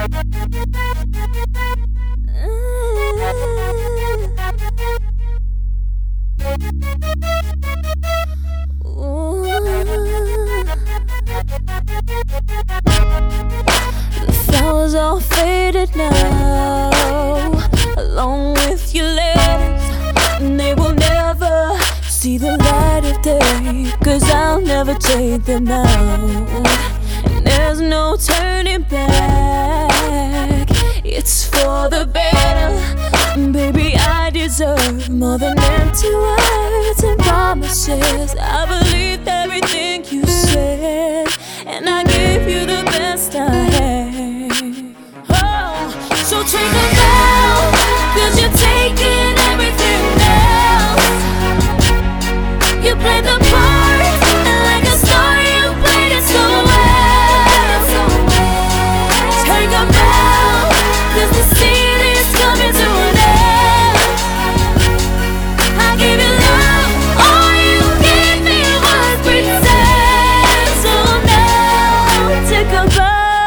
The flowers all faded now, along with your legs, and they will never see the light of day, 'cause I'll never take them out. And there's no turning back, it's for the better. Baby, I deserve more than empty words and promises. I believed everything you said, and I gave you the best I had. Oh, so take a bow, 'cause you're taking everything else. You played the part, and like a star you played it so well. Take a bow, 'cause the scene is coming to an end. I gave you love, all you gave me was pretend. So now take a bow.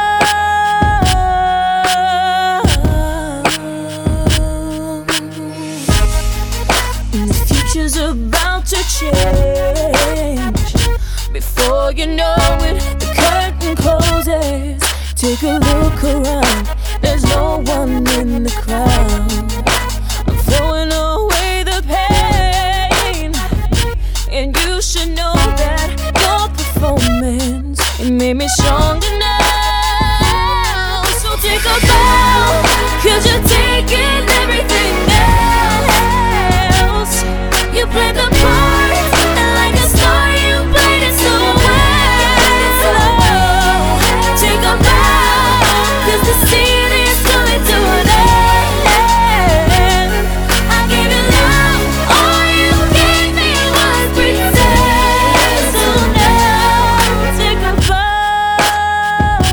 And the future's about to change. Before you know it, the curtain closes. Take a look around, there's no one in the crowd. I'm throwing away the pain, and you should know that your performance, it made me stronger now. So take a bow, 'cause you're taking everything else. You played the part, and like a star you played it so well. Take a bow, 'cause the scene is coming to an end. I gave you love, all you gave me was pretend. So now take a bow.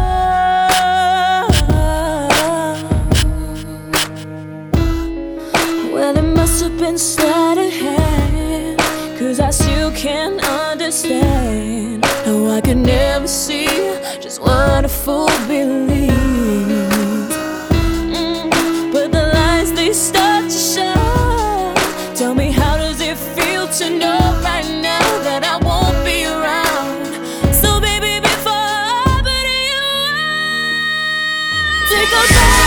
Well, it must have been sleight of hand, 'cause I still can't understand how I could never see just what a fool believes. But the lies, they start to show. Tell me, how does it feel to know right now that I won't be around? So baby, before I put you out, take a bow.